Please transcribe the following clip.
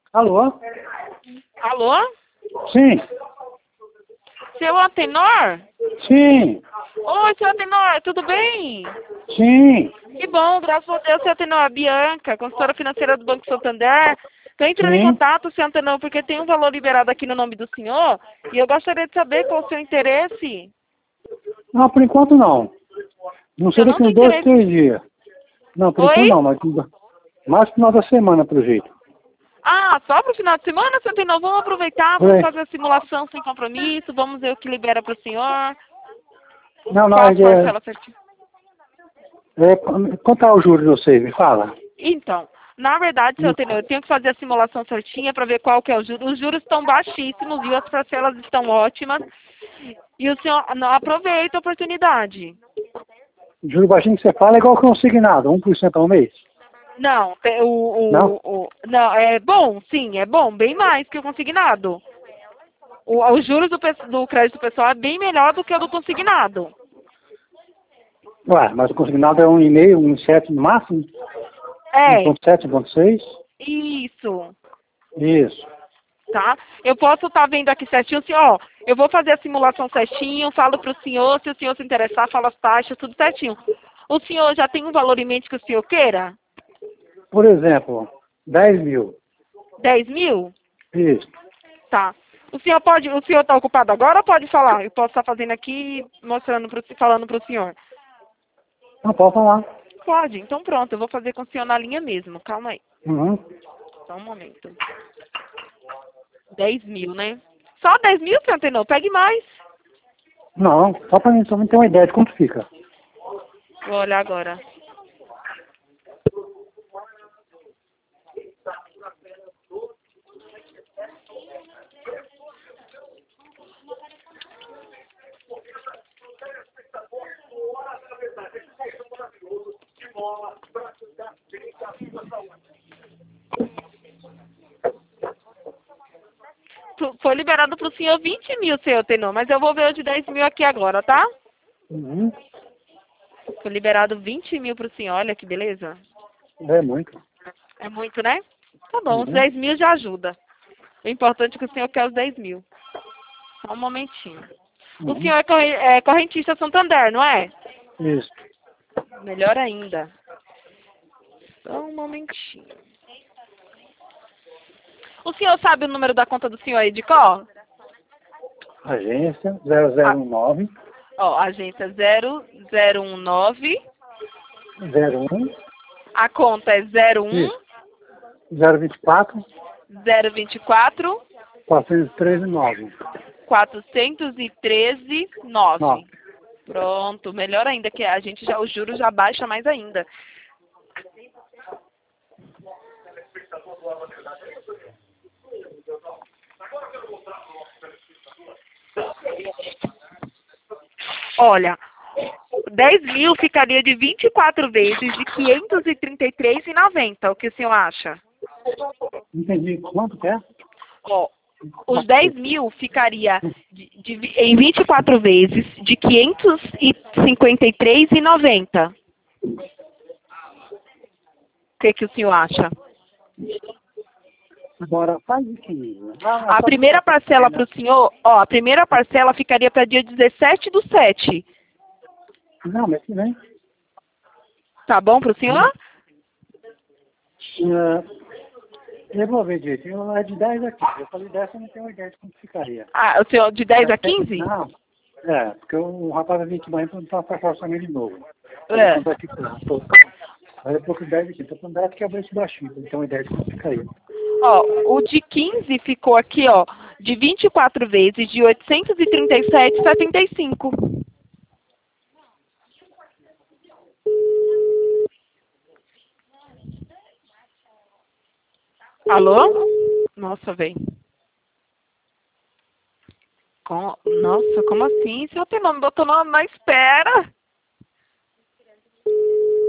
Alô? Alô? Sim, Seu Antenor? sim, Oi, seu Antenor, tudo bem? sim, Que bom, graças a Deus, seu Antenor. A Bianca, consultora financeira do Banco Santander. Estou entrando em sim. contato, seu Antenor, porque tem um valor liberado aqui no nome do senhor e eu gostaria de saber qual o seu interesse. Não, por enquanto não. Não O sei senhor não daqui tem uns 2, interesse? 3 dias. Não, por enquanto Oi? não, mas mais no final da semana, pelo jeito. Ah, só para o final de semana, seu Antenor? Vamos aproveitar, vamos Oi. fazer a simulação sem compromisso, vamos ver o que libera para o senhor. Não, não, Qual as parcelas certinho? quanto é o juro de vocês? Me fala. Então, na verdade, seu Tenor, eu tenho que fazer a simulação certinha para ver qual que é o juro. Os juros estão baixíssimos, viu? As parcelas estão ótimas. E o senhor não aproveita a oportunidade. Juro baixinho que você fala é igual consignado, 1% ao mês. Não, Não? não, é bom, sim, é bom, bem mais que o consignado. Os juros do crédito pessoal é bem melhor do que o do consignado. Ué, mas o consignado é 1,5, 1,7 no máximo? É, 1,7, 1,6? isso. Isso. Tá? Eu posso estar vendo aqui certinho, assim, ó, eu vou fazer a simulação certinho, falo para o senhor, se o senhor se interessar, falo as taxas, tudo certinho. O senhor já tem um valor em mente que o senhor queira? Por exemplo, 10 mil. 10.000? Isso. Tá. O senhor está ocupado agora ou pode falar? Eu posso estar fazendo aqui, mostrando, falando para o senhor. Não, pode falar. Pode, então pronto, eu vou fazer com o senhor na linha mesmo, calma aí, Uhum. só um momento. 10.000, né? Só 10.000, senhor Tenor? Pegue mais. Não, só pra mim ter uma ideia de quanto fica. Vou olhar agora. Foi liberado para o senhor 20.000, senhor Tenor, mas eu vou ver o de 10.000 aqui agora, tá? Uhum. Foi liberado 20.000 para o senhor, olha que beleza. É muito. É muito, né? Tá bom, os Uhum. 10.000 já ajuda. O importante é que o senhor quer os 10.000. Só um momentinho. O Uhum. senhor é correntista Santander, não é? Isso. Melhor ainda. Só um momentinho. O senhor sabe o número da conta do senhor aí de cor? Agência A, 0019 ó, agência 0019. 01 A conta é isso. 01 024 024 413 9. 413 9. 9. Pronto, melhor ainda, que a gente já, o juros já baixa mais ainda. Olha, 10.000 ficaria de 24 vezes de 533,90. O que o senhor acha? Entendi. Quanto que é? Ó, os 10.000 ficaria em 24 vezes de 553,90. O que o senhor acha? Agora faz isso mesmo. A primeira parcela para o senhor, ó, a primeira parcela ficaria para dia 17/7. Não, mas que vem. Tá bom para o senhor? Eu vou ver direitinho. É de 10 aqui. Eu falei 10, eu não tenho ideia de quanto ficaria. Ah, o senhor de 10 a 15? Não. É, porque o rapaz vai vir aqui amanhã para passar o orçamento de novo. É. Quanto é que foi? Aí eu tô com 10 aqui. Tô com 10 que é o preço baixinho. Então tem uma ideia de quanto ficaria. Ó, o de 15 ficou aqui, ó, de 24 vezes de 837,75. Alô? Nossa, velho. Nossa, como assim? Seu Tenor me botou na espera.